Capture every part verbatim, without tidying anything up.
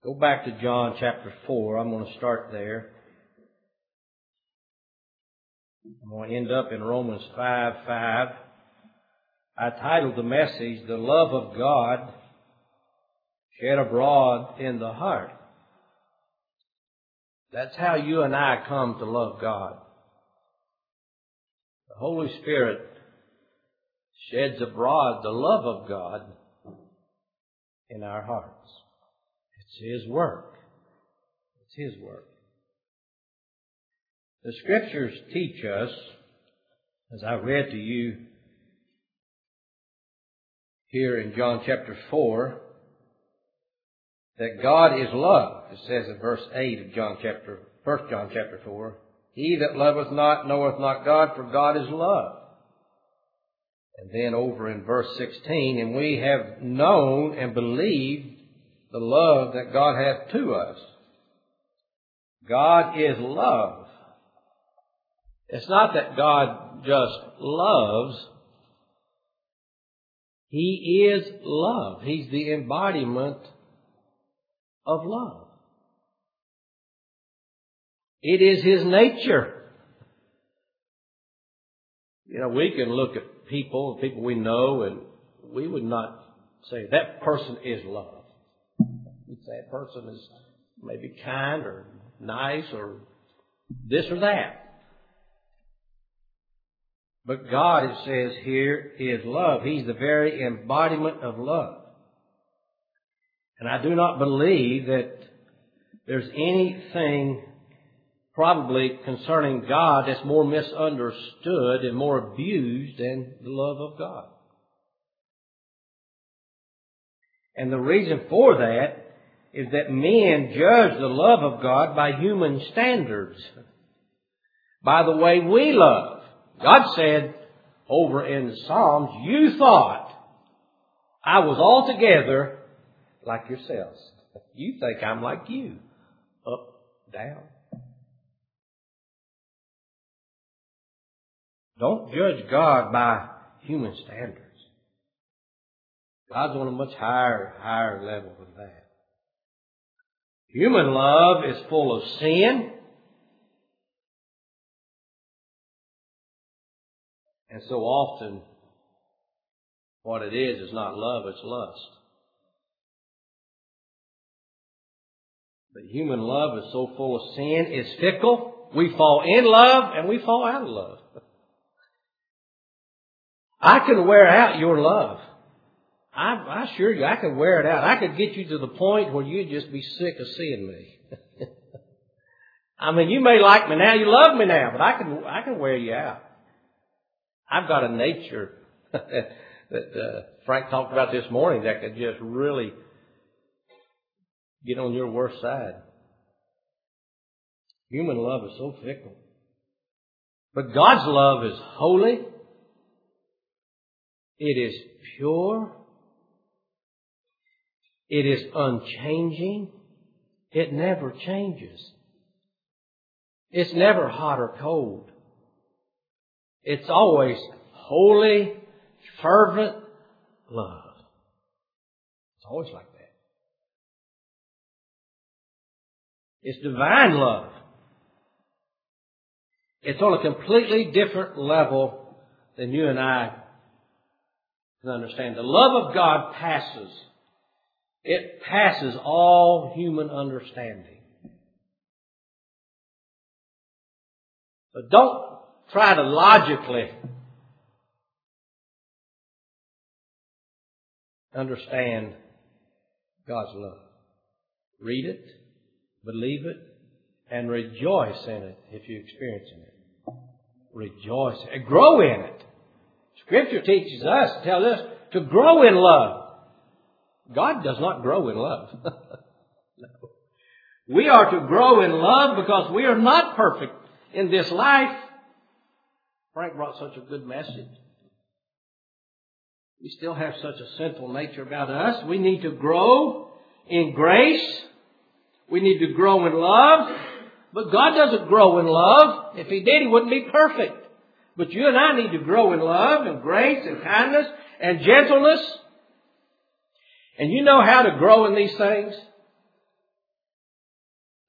Go back to John chapter four. I'm going to start there. I'm going to end up in Romans five five. I titled the message, The Love of God Shed Abroad in the Heart. That's how you and I come to love God. The Holy Spirit sheds abroad the love of God in our hearts. It's His work. It's His work. The Scriptures teach us, as I read to you here in John chapter four, that God is love. It says in verse eight of John chapter, First John chapter four, He that loveth not knoweth not God, for God is love. And then over in verse sixteen, and we have known and believed the love that God hath to us. God is love. It's not that God just loves. He is love. He's the embodiment of love. It is His nature. You know, we can look at people, people we know, and we would not say that person is love. We'd say that person is maybe kind or nice or this or that. But God, it says here, is love. He's the very embodiment of love. And I do not believe that there's anything probably concerning God that's more misunderstood and more abused than the love of God. And the reason for that is that men judge the love of God by human standards, by the way we love. God said over in the Psalms, you thought I was altogether like yourselves. You think I'm like you. Up, down. Don't judge God by human standards. God's on a much higher, higher level than that. Human love is full of sin. And so often, what it is is not love, it's lust. But human love is so full of sin, it's fickle. We fall in love and we fall out of love. I can wear out your love. I, I assure you, I can wear it out. I could get you to the point where you'd just be sick of seeing me. I mean, you may like me now, you love me now, but I can, I can wear you out. I've got a nature that, that uh, Frank talked about this morning that could just really get on your worst side. Human love is so fickle. But God's love is holy. It is pure. It is unchanging. It never changes. It's never hot or cold. It's always holy, fervent love. It's always like that. It's divine love. It's on a completely different level than you and I can understand. The love of God passes. It passes all human understanding. But don't try to logically understand God's love. Read it, believe it, and rejoice in it if you're experiencing it. Rejoice and grow in it. Scripture teaches us, tells us to grow in love. God does not grow in love. No. We are to grow in love because we are not perfect in this life. Frank brought such a good message. We still have such a sinful nature about us. We need to grow in grace. We need to grow in love. But God doesn't grow in love. If He did, He wouldn't be perfect. But you and I need to grow in love and grace and kindness and gentleness. And you know how to grow in these things?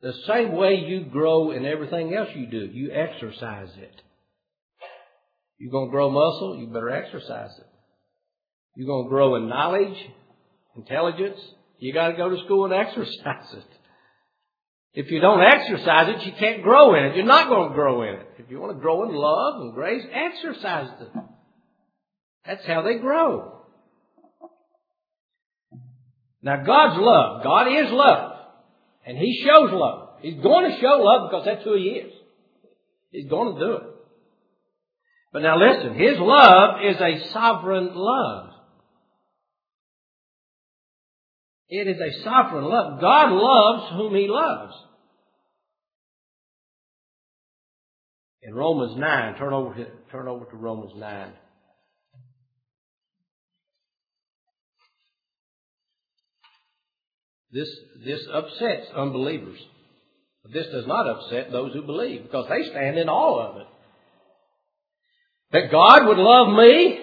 The same way you grow in everything else you do. You exercise it. You're going to grow muscle, you better exercise it. You're going to grow in knowledge, intelligence, you got to go to school and exercise it. If you don't exercise it, you can't grow in it. You're not going to grow in it. If you want to grow in love and grace, exercise it. That's how they grow. Now, God's love. God is love. And He shows love. He's going to show love because that's who He is. He's going to do it. But now listen, His love is a sovereign love. It is a sovereign love. God loves whom He loves. In Romans nine, turn over to, turn over to Romans nine. This, this upsets unbelievers. But this does not upset those who believe, because they stand in awe of it. That God would love me?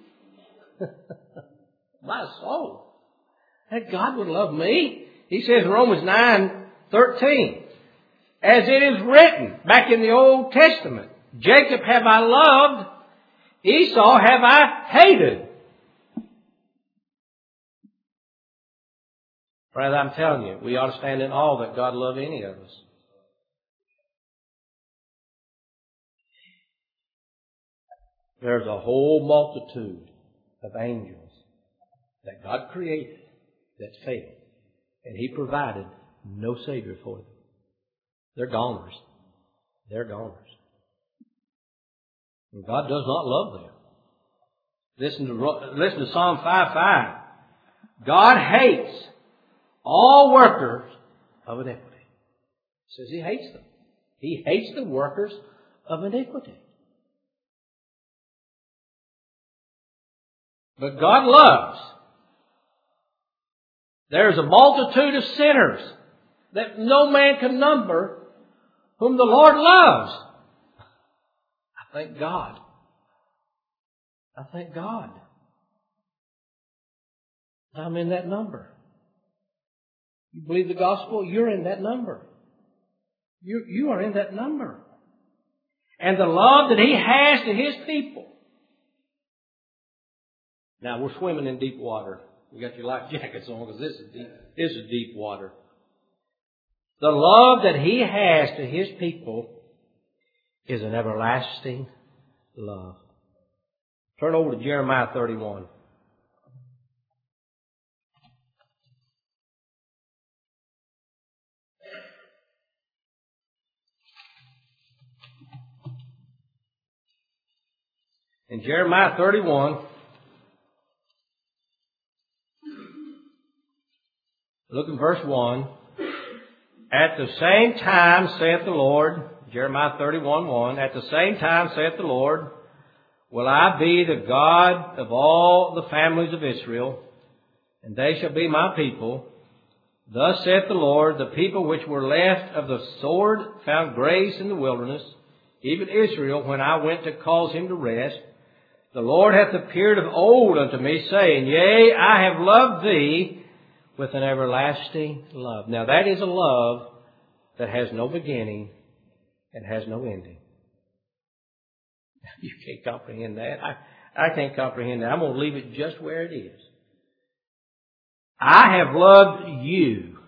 My soul. That God would love me? He says in Romans nine thirteen, as it is written back in the Old Testament, Jacob have I loved, Esau have I hated. Brother, I'm telling you, we ought to stand in awe that God loved any of us. There's a whole multitude of angels that God created that failed. And He provided no Savior for them. They're goners. They're goners. And God does not love them. Listen to, listen to Psalm five five. God hates all workers of iniquity. It says He hates them. He hates the workers of iniquity. But God loves. There's a multitude of sinners that no man can number whom the Lord loves. I thank God. I thank God. I'm in that number. You believe the gospel? You're in that number. You, you are in that number. And the love that He has to His people. Now, we're swimming in deep water. You got your life jackets on because this is deep. This is deep water. The love that He has to His people is an everlasting love. Turn over to Jeremiah thirty-one. In Jeremiah thirty-one, look in verse one. At the same time, saith the Lord, Jeremiah thirty-one one, at the same time, saith the Lord, will I be the God of all the families of Israel, and they shall be my people. Thus saith the Lord, the people which were left of the sword found grace in the wilderness, even Israel, when I went to cause him to rest. The Lord hath appeared of old unto me, saying, Yea, I have loved thee with an everlasting love. Now that is a love that has no beginning and has no ending. You can't comprehend that. I, I can't comprehend that. I'm going to leave it just where it is. I have loved you.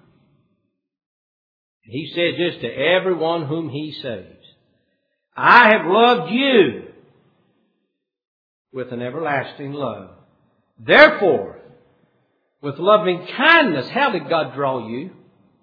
He says this to everyone whom He saves. I have loved you with an everlasting love. Therefore, with loving kindness, how did God draw you?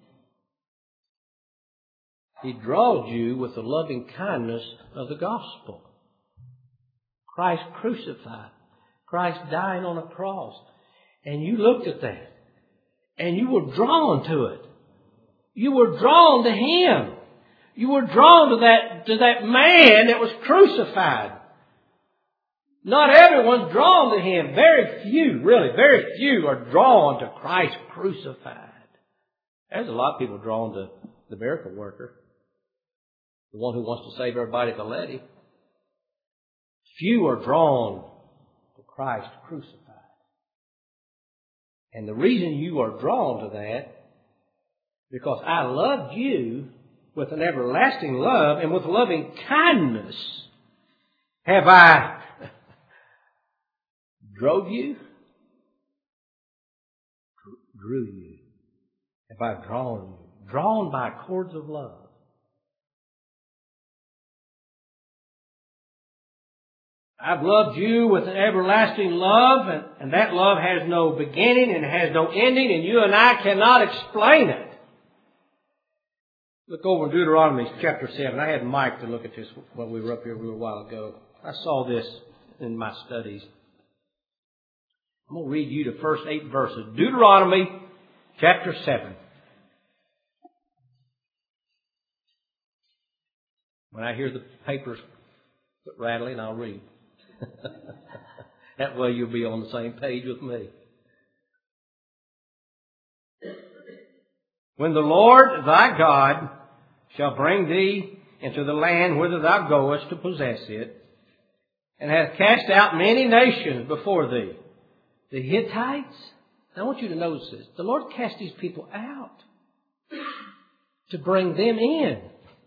He draws you with the loving kindness of the gospel. Christ crucified. Christ dying on a cross. And you looked at that. And you were drawn to it. You were drawn to Him. You were drawn to that, to that man that was crucified. Not everyone's drawn to Him. Very few, really, very few are drawn to Christ crucified. There's a lot of people drawn to the miracle worker. The one who wants to save everybody to let Him. Few are drawn to Christ crucified. And the reason you are drawn to that Because I loved you with an everlasting love, and with loving kindness have I drove you, drew you. Have I drawn you, drawn by cords of love. I've loved you with an everlasting love, and, and that love has no beginning and has no ending, and you and I cannot explain it. Look over in Deuteronomy chapter seven. I had Mike to look at this when we were up here a little while ago. I saw this in my studies. I'm going to read you the first eight verses. Deuteronomy chapter seven. When I hear the papers rattling, I'll read. That way you'll be on the same page with me. When the Lord thy God shall bring thee into the land whither thou goest to possess it, and hath cast out many nations before thee, the Hittites. Now I want you to notice this. The Lord cast these people out to bring them in.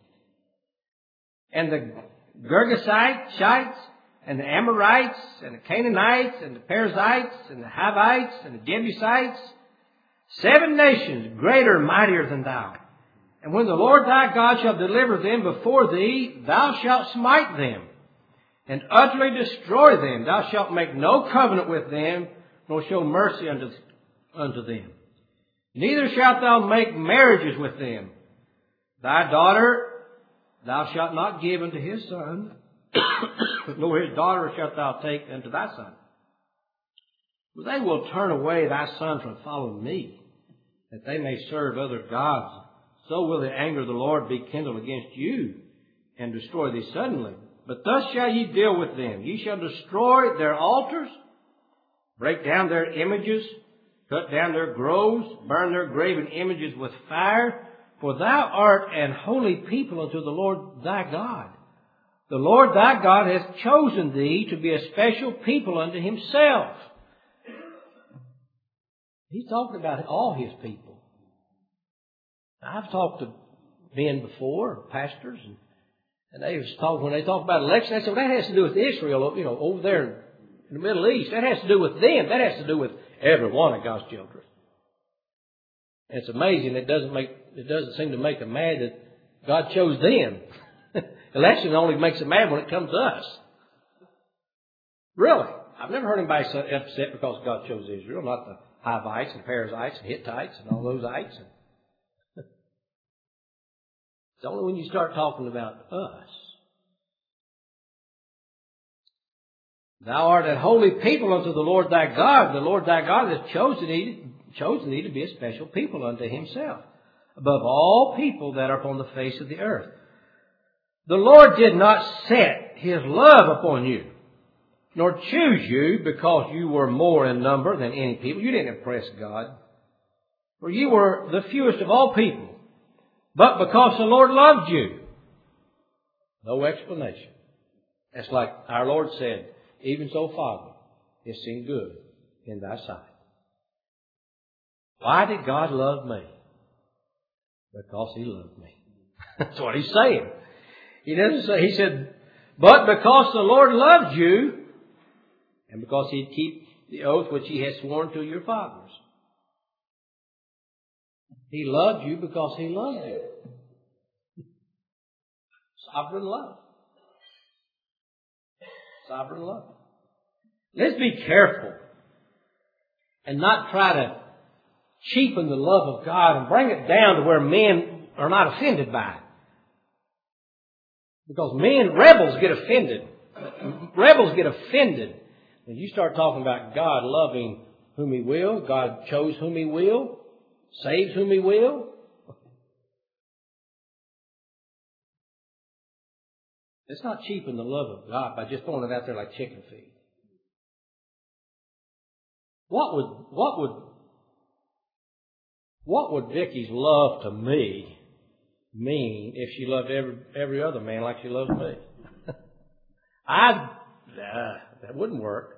And the Girgashites, and the Amorites, and the Canaanites, and the Perizzites, and the Hivites, and the Jebusites, seven nations greater and mightier than thou. And when the Lord thy God shall deliver them before thee, thou shalt smite them, and utterly destroy them. Thou shalt make no covenant with them, nor show mercy unto, unto them. Neither shalt thou make marriages with them. Thy daughter thou shalt not give unto his son, nor his daughter shalt thou take unto thy son. For they will turn away thy son from following me, that they may serve other gods. So will the anger of the Lord be kindled against you, and destroy thee suddenly. But thus shall ye deal with them. Ye shall destroy their altars, break down their images, cut down their groves, burn their graven images with fire. For thou art an holy people unto the Lord thy God. The Lord thy God hath chosen thee to be a special people unto himself. He's talking about all his people. I've talked to men before, pastors, and, and they was talking, when they talk about election, they said, well, that has to do with Israel, you know, over there in the Middle East. That has to do with them. That has to do with every one of God's children. And it's amazing. It doesn't make, it doesn't seem to make them mad that God chose them. Election only makes them mad when it comes to us. Really. I've never heard anybody so upset because God chose Israel, not the Hivites and Perizzites and Hittites and all those ites. It's only when you start talking about us. Thou art a holy people unto the Lord thy God. The Lord thy God hath chosen thee, chosen thee to be a special people unto himself, above all people that are upon the face of the earth. The Lord did not set his love upon you, nor choose you because you were more in number than any people. You didn't impress God. For you were the fewest of all people. But because the Lord loved you. No explanation. That's like our Lord said, even so, Father, it seemed good in thy sight. Why did God love me? Because he loved me. That's what he's saying. He doesn't say, he said, but because the Lord loved you, and because he'd keep the oath which he has sworn to your fathers. He loved you because he loved you. Sovereign love. Sovereign love. Let's be careful and not try to cheapen the love of God and bring it down to where men are not offended by it. Because men, rebels get offended. Rebels get offended when you start talking about God loving whom he will. God chose whom he will. Saves whom he will. Let's not cheapen the love of God by just throwing it out there like chicken feed. What would, what would, what would Vicky's love to me mean if she loved every, every other man like she loves me? I, uh, that wouldn't work.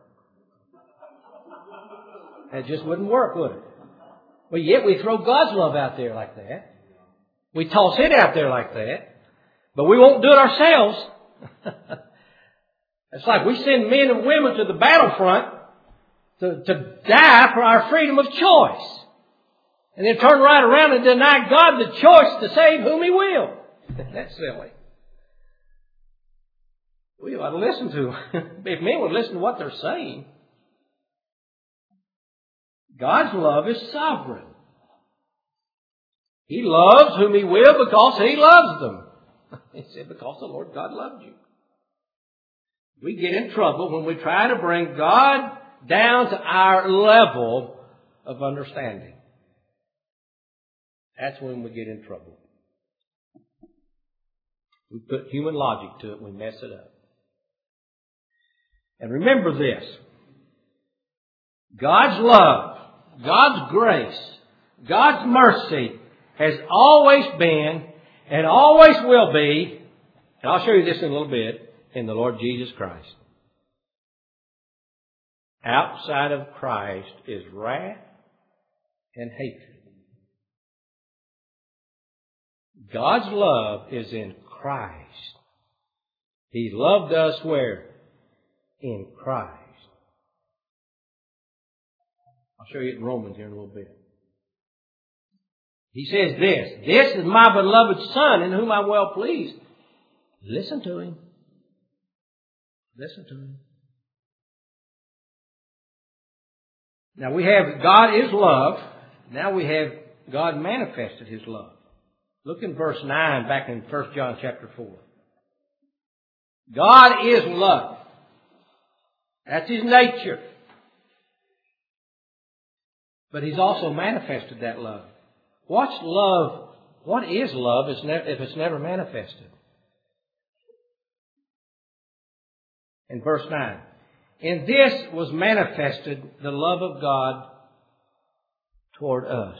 That just wouldn't work, would it? But yet we throw God's love out there like that. We toss it out there like that, but we won't do it ourselves. It's like we send men and women to the battlefront to, to die for our freedom of choice. And then turn right around and deny God the choice to save whom He will. That's silly. We ought to listen to them. If men would listen to what they're saying. God's love is sovereign. He loves whom He will because He loves them. He said, because the Lord God loved you. We get in trouble when we try to bring God down to our level of understanding. That's when we get in trouble. We put human logic to it, we mess it up. And remember this. God's love, God's grace, God's mercy has always been and always will be, and I'll show you this in a little bit, in the Lord Jesus Christ. Outside of Christ is wrath and hatred. God's love is in Christ. He loved us where? In Christ. I'll show you it in Romans here in a little bit. He says this, this is my beloved Son in whom I'm well pleased. Listen to Him. Listen to Him. Now we have God is love. Now we have God manifested His love. Look in verse nine back in First John chapter four. God is love. That's His nature. But He's also manifested that love. What's love? What is love if it's never manifested? In verse nine. In this was manifested the love of God toward us.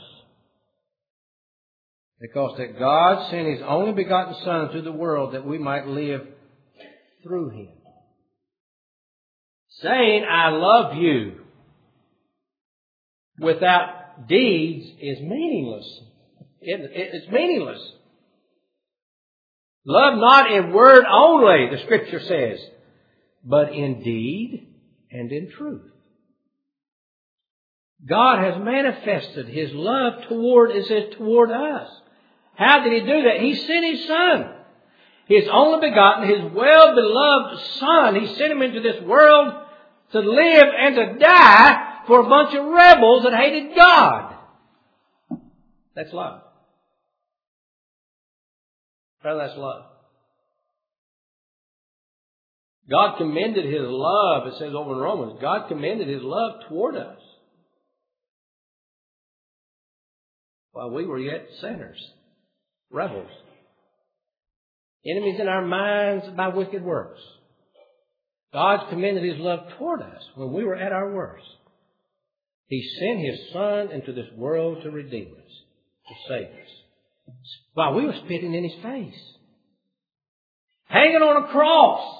Because that God sent His only begotten Son into the world that we might live through Him. Saying, I love you, without deeds is meaningless. It, it, it's meaningless. Love not in word only, the Scripture says, but in deed and in truth. God has manifested His love toward, it says, toward us. How did He do that? He sent His Son. His only begotten, His well-beloved Son. He sent Him into this world to live and to die for a bunch of rebels that hated God. That's love. Well, that's love. God commended His love, it says over in Romans, God commended His love toward us while we were yet sinners, rebels, enemies in our minds by wicked works. God commended His love toward us when we were at our worst. He sent His Son into this world to redeem us, to save us, while we were spitting in His face, hanging on a cross.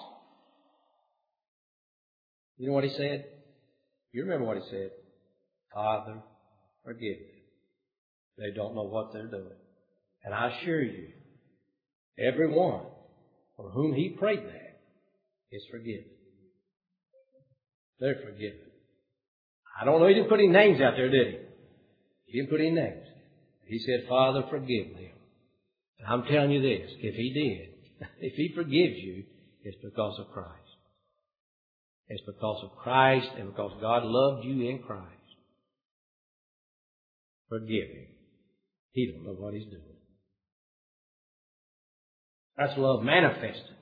You know what He said? You remember what He said? Father, forgive them. They don't know what they're doing. And I assure you, everyone for whom He prayed that is forgiven. They're forgiven. I don't know, He didn't put any names out there, did He? He didn't put any names. He said, Father, forgive them. And I'm telling you this, if He did, if He forgives you, it's because of Christ. It's because of Christ and because God loved you in Christ. Forgive Him. He don't know what He's doing. That's love manifested.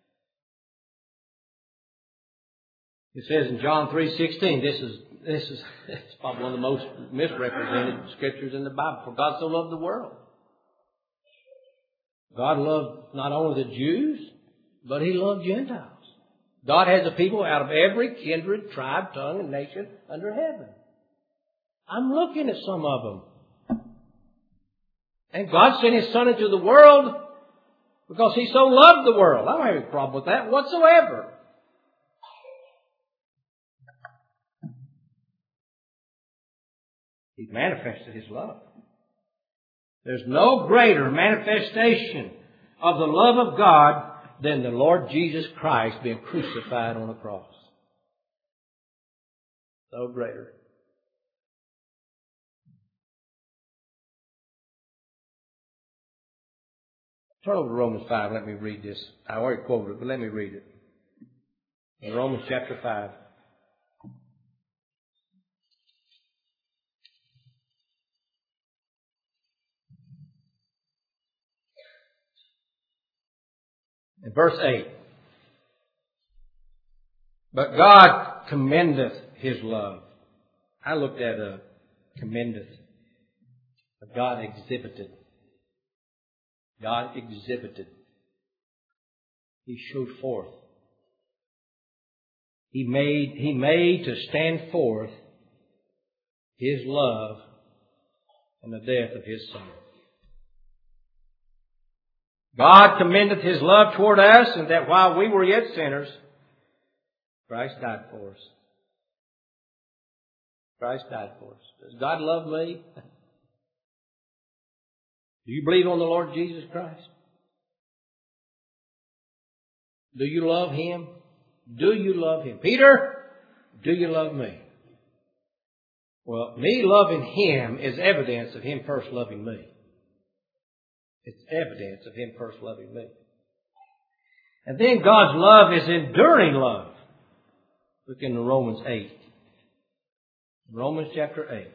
It says in John three sixteen, this is this is it's probably one of the most misrepresented scriptures in the Bible. For God so loved the world. God loved not only the Jews, but He loved Gentiles. God has a people out of every kindred, tribe, tongue, and nation under heaven. I'm looking at some of them. And God sent His Son into the world because He so loved the world. I don't have any problem with that whatsoever. He manifested His love. There's no greater manifestation of the love of God than the Lord Jesus Christ being crucified on a cross. No greater. Turn over to Romans five. Let me read this. I already quoted it, but let me read it. In Romans chapter five. In verse eight. But God commendeth His love. I looked at uh, commendeth. But God exhibited. God exhibited. He showed forth. He made, he made to stand forth His love and the death of His Son. God commendeth His love toward us, and that while we were yet sinners, Christ died for us. Christ died for us. Does God love me? Do you believe on the Lord Jesus Christ? Do you love Him? Do you love Him? Peter, do you love me? Well, me loving Him is evidence of Him first loving me. It's evidence of Him first loving me. And then God's love is enduring love. Look in Romans eight. Romans chapter eight.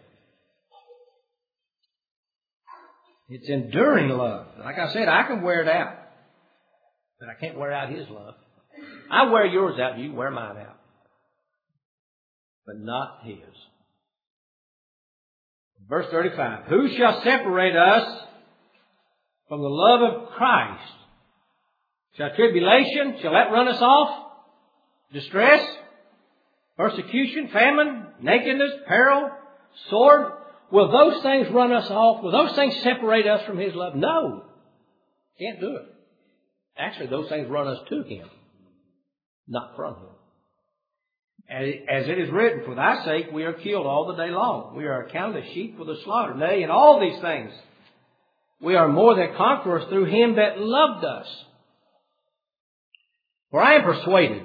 It's enduring love. Like I said, I can wear it out. But I can't wear out His love. I wear yours out, you wear mine out. But not His. Verse thirty-five. Who shall separate us from the love of Christ? Shall tribulation, shall that run us off? Distress? Persecution? Famine? Nakedness? Peril? Sword? Will those things run us off? Will those things separate us from His love? No. Can't do it. Actually, those things run us to Him, not from Him. As it is written, for thy sake we are killed all the day long. We are accounted as sheep for the slaughter. Nay, in all these things we are more than conquerors through Him that loved us. For I am persuaded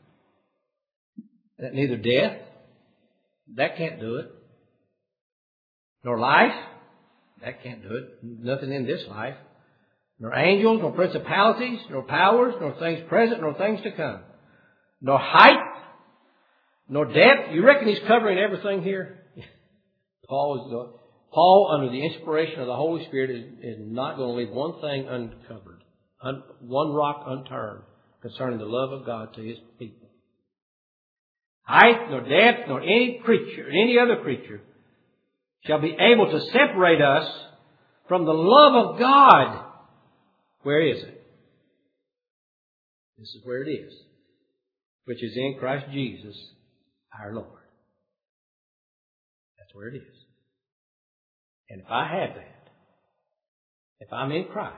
that neither death, that can't do it, nor life, that can't do it, nothing in this life, nor angels, nor principalities, nor powers, nor things present, nor things to come, nor height, nor depth. You reckon he's covering everything here? Paul is the, Paul, under the inspiration of the Holy Spirit, is, is not going to leave one thing uncovered, un, one rock unturned concerning the love of God to His people. Height, nor depth, nor any creature, any other creature shall be able to separate us from the love of God. Where is it? This is where it is, which is in Christ Jesus, our Lord. That's where it is. And if I have that, if I'm in Christ,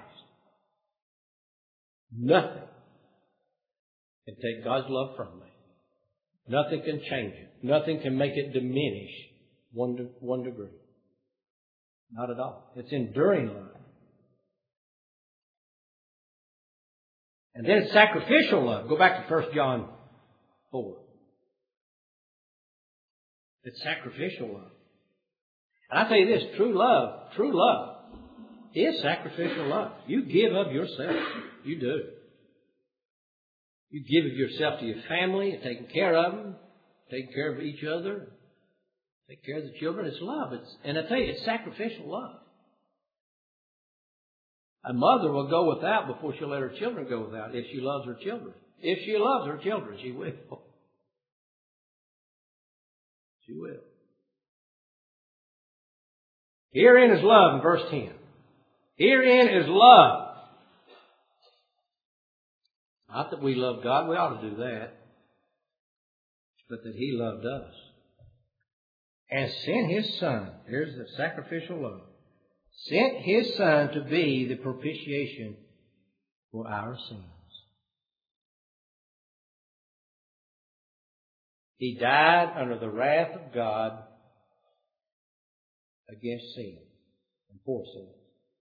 nothing can take God's love from me. Nothing can change it. Nothing can make it diminish one, de- one degree. Not at all. It's enduring love. And then sacrificial love. Go back to First John four. It's sacrificial love. And I tell you this, true love, true love is sacrificial love. You give of yourself. You do. You give of yourself to your family, and taking care of them, taking care of each other, take care of the children. It's love. It's, and I tell you, it's sacrificial love. A mother will go without before she'll let her children go without if she loves her children. If she loves her children, she will. She will. Herein is love in verse ten. Herein is love. Not that we love God, we ought to do that. But that He loved us. And sent His Son. Here's the sacrificial love. Sent His Son to be the propitiation for our sins. He died under the wrath of God against sin and for sin.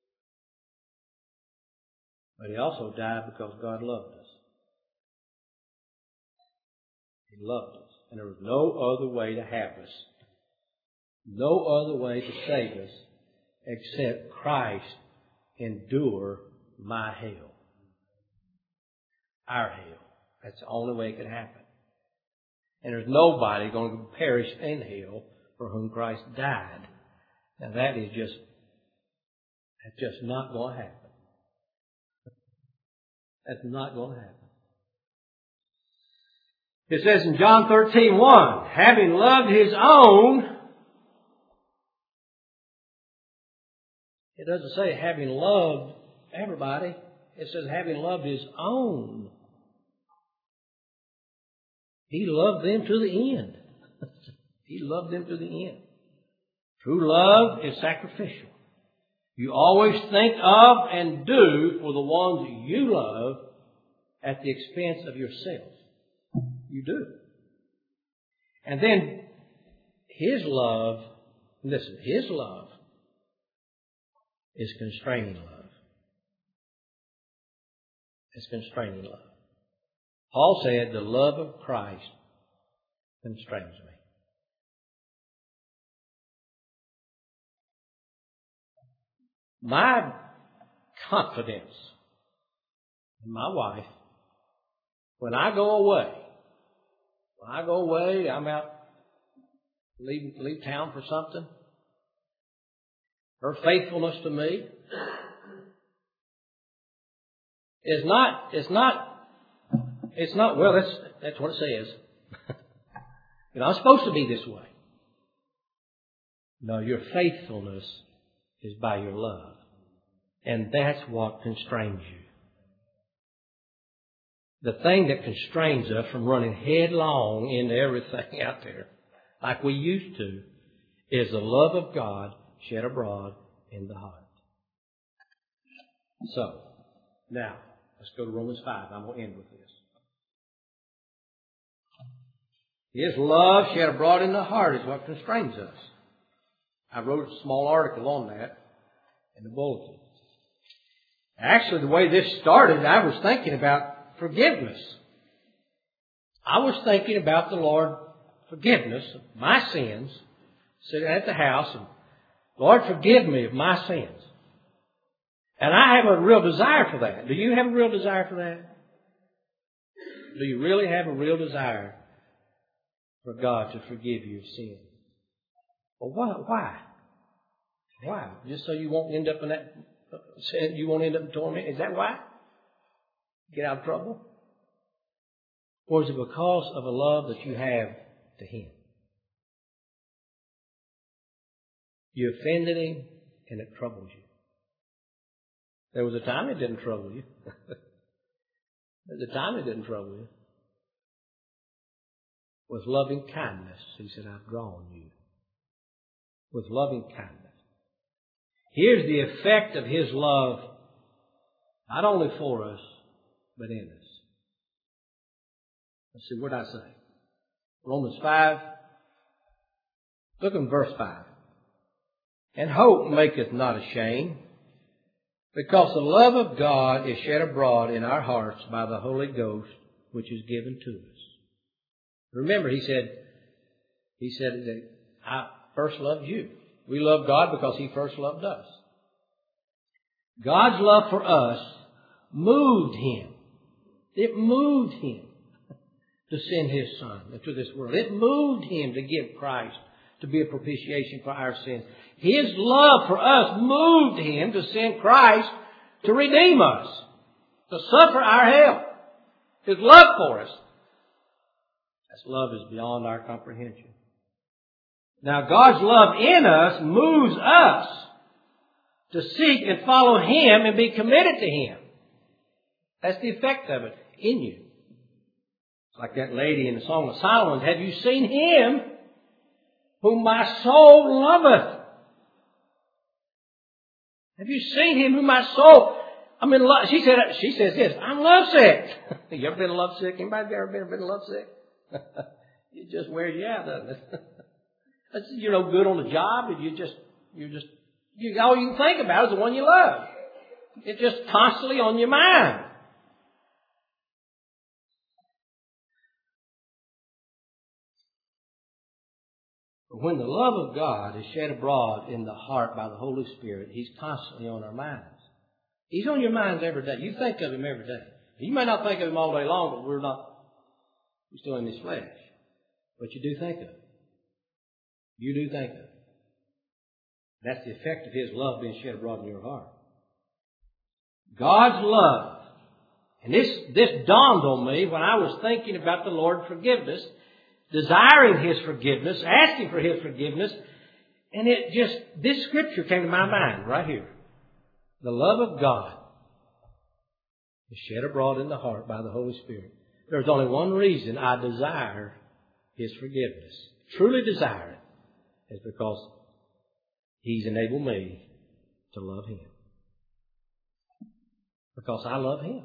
But He also died because God loved us. He loved us. And there was no other way to have us. No other way to save us except Christ endure my hell. Our hell. That's the only way it could happen. And there's nobody going to perish in hell for whom Christ died. Now that is just, that's just not going to happen. That's not going to happen. It says in John thirteen one, having loved His own, it doesn't say having loved everybody. It says having loved His own. He loved them to the end. He loved them to the end. True love is sacrificial. You always think of and do for the ones you love at the expense of yourself. You do. And then His love, listen, His love is constraining love. It's constraining love. Paul said, the love of Christ constrains me. My confidence in my wife, when I go away, when I go away, I'm out, leave, leave town for something, her faithfulness to me is not, it's not, it's not, well, that's, that's what it says. You know, I'm supposed to be this way. No, your faithfulness is by your love. And that's what constrains you. The thing that constrains us from running headlong into everything out there, like we used to, is the love of God shed abroad in the heart. So, now, let's go to Romans five. I'm going to end with this. His love shed abroad in the heart is what constrains us. I wrote a small article on that in the bulletin. Actually, the way this started, I was thinking about forgiveness. I was thinking about the Lord forgiveness of my sins, sitting at the house, and Lord, forgive me of my sins. And I have a real desire for that. Do you have a real desire for that? Do you really have a real desire for God to forgive you of sin? Well, why? Why? Why? Just so you won't end up in that, you won't end up in torment? Is that why? Get out of trouble? Or is it because of a love that you have to Him? You offended Him and it troubles you. There was a time it didn't trouble you. There was a time it didn't trouble you. With loving kindness, He said, I've drawn you. With loving kindness. Here's the effect of His love, not only for us, but in us. Let's see, what did I say? Romans five. Look in verse five. And hope maketh not ashamed, because the love of God is shed abroad in our hearts by the Holy Ghost, which is given to us. Remember, He said, He said that I first loved you. We love God because He first loved us. God's love for us moved Him. It moved Him to send His Son into this world. It moved Him to give Christ to be a propitiation for our sins. His love for us moved Him to send Christ to redeem us, to suffer our hell. His love for us. That love is beyond our comprehension. Now, God's love in us moves us to seek and follow Him and be committed to Him. That's the effect of it in you. Like that lady in the Song of Solomon, have you seen Him whom my soul loveth? Have you seen Him whom my soul... I mean, she said. She says this, I'm lovesick. You ever been lovesick? Anybody ever been, been lovesick? It just wears you out, doesn't it? You're no good on the job, and you just, you just, you, all you can think about is the one you love. It's just constantly on your mind. But when the love of God is shed abroad in the heart by the Holy Spirit, He's constantly on our minds. He's on your minds every day. You think of Him every day. You may not think of Him all day long, but we're not, we're still in this flesh. But you do think of Him. You do think of Him. That's the effect of His love being shed abroad in your heart. God's love. And this, this dawned on me when I was thinking about the Lord's forgiveness, desiring His forgiveness, asking for His forgiveness. And it just, this scripture came to my mind right here. The love of God is shed abroad in the heart by the Holy Spirit. There's only one reason I desire His forgiveness. Truly desire it. Is because He's enabled me to love Him. Because I love Him.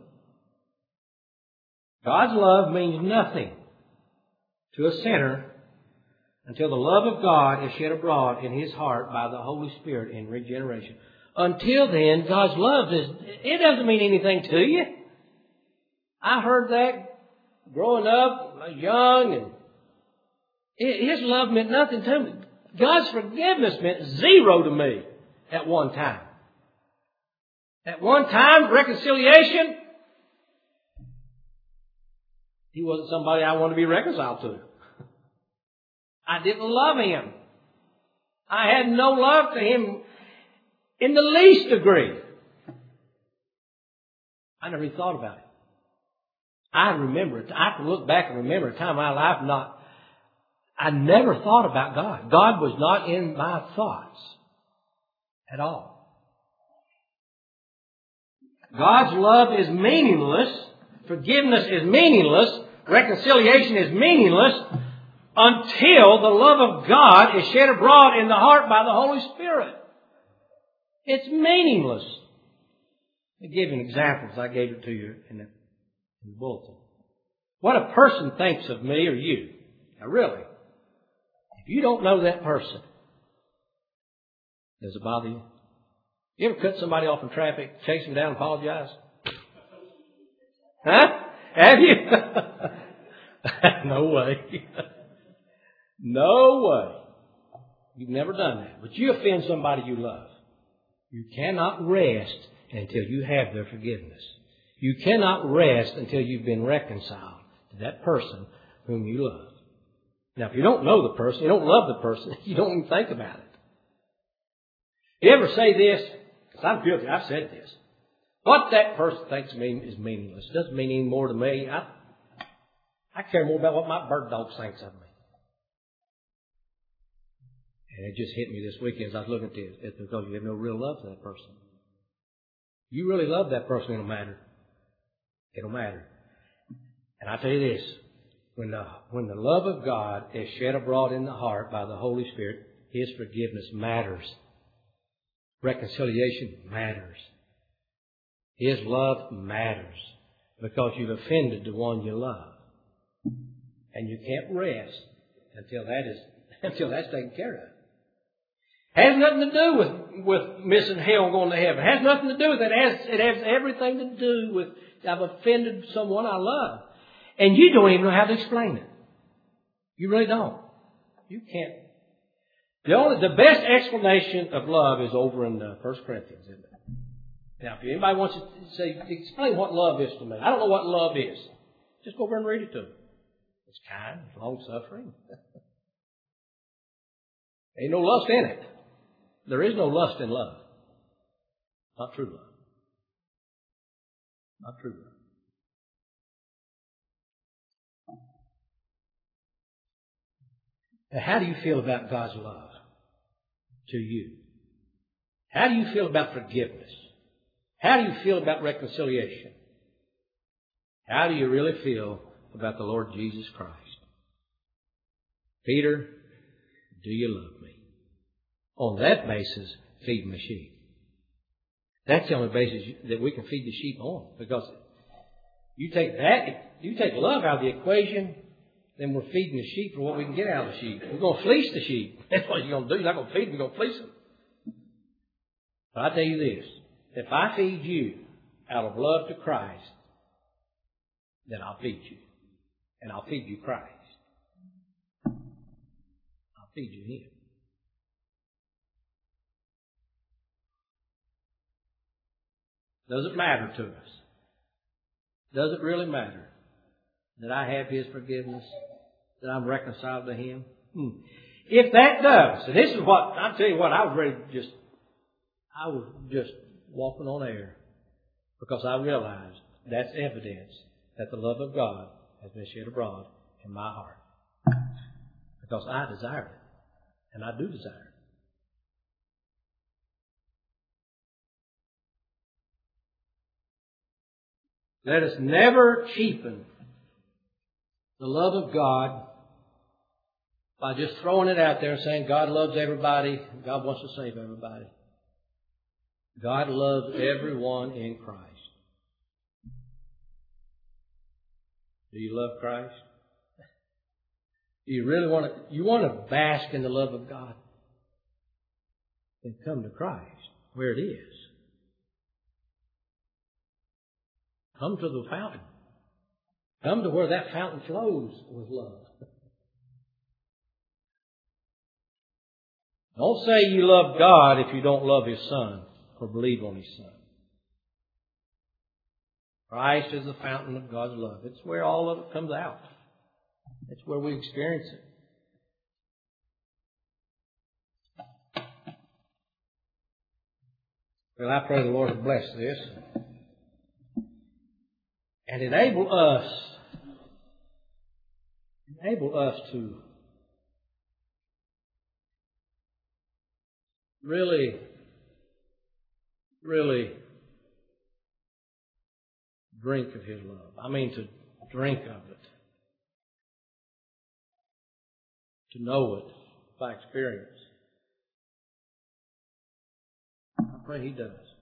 God's love means nothing to a sinner until the love of God is shed abroad in his heart by the Holy Spirit in regeneration. Until then, God's love is, it doesn't mean anything to you. I heard that growing up, I was young, and it, His love meant nothing to me. God's forgiveness meant zero to me at one time. At one time, reconciliation, He wasn't somebody I wanted to be reconciled to. I didn't love Him. I had no love for Him in the least degree. I never even thought about it. I remember it. I can look back and remember a time in my life not, I never thought about God. God was not in my thoughts at all. God's love is meaningless. Forgiveness is meaningless. Reconciliation is meaningless until the love of God is shed abroad in the heart by the Holy Spirit. It's meaningless. I'll give you an example. I gave it to you in the, in the bulletin. What a person thinks of me or you. Now really, if you don't know that person, does it bother you? You ever cut somebody off in traffic, chase them down and apologize? Huh? Have you? No way. No way. You've never done that. But you offend somebody you love. You cannot rest until you have their forgiveness. You cannot rest until you've been reconciled to that person whom you love. Now, if you don't know the person, you don't love the person, you don't even think about it. You ever say this? Because I'm guilty. I've said this. What that person thinks of me is meaningless. It doesn't mean any more to me. I, I care more about what my bird dog thinks of me. And it just hit me this weekend as I was looking at this. It's because you have no real love for that person. You really love that person, it'll matter. It'll matter. And I tell you this, when the, when the love of God is shed abroad in the heart by the Holy Spirit, His forgiveness matters. Reconciliation matters. His love matters because you've offended the one you love. And you can't rest until that is, until that's taken care of. Has nothing to do with, with missing hell and going to heaven. Has nothing to do with it. It has, it has everything to do with I've offended someone I love. And you don't even know how to explain it. You really don't. You can't. The only, the best explanation of love is over in uh, First Corinthians, isn't it? Now, if anybody wants to say, explain what love is to me. I don't know what love is. Just go over and read it to them. It's kind, it's long-suffering. Ain't no lust in it. There is no lust in love. Not true love. Not true love. Now, how do you feel about God's love to you? How do you feel about forgiveness? How do you feel about reconciliation? How do you really feel about the Lord Jesus Christ? Peter, do you love me? On that basis, feed my sheep. That's the only basis that we can feed the sheep on. Because you take that, you take love out of the equation, then we're feeding the sheep for what we can get out of the sheep. We're going to fleece the sheep. That's what you're going to do. You're not going to feed them, you're going to fleece them. But I tell you this, If I feed you out of love to Christ, then I'll feed you. And I'll feed you Christ. I'll feed you Him. Does it matter to us? Does it really matter that I have His forgiveness? That I'm reconciled to Him? Hmm. If that does, and this is what, I'll tell you what, I was ready to just, I was just walking on air. Because I realized that's evidence that the love of God has been shed abroad in my heart. Because I desire it. And I do desire it. Let us never cheapen the love of God by just throwing it out there and saying God loves everybody, God wants to save everybody. God loves everyone in Christ. Do you love Christ? Do you really want to, you want to bask in the love of God? Then come to Christ, where it is. Come to the fountain. Come to where that fountain flows with love. Don't say you love God if you don't love His Son or believe on His Son. Christ is the fountain of God's love. It's where all of it comes out. It's where we experience it. Well, I pray the Lord will bless this and enable us, enable us to really, really drink of His love. I mean to drink of it. To know it by experience. I pray He does.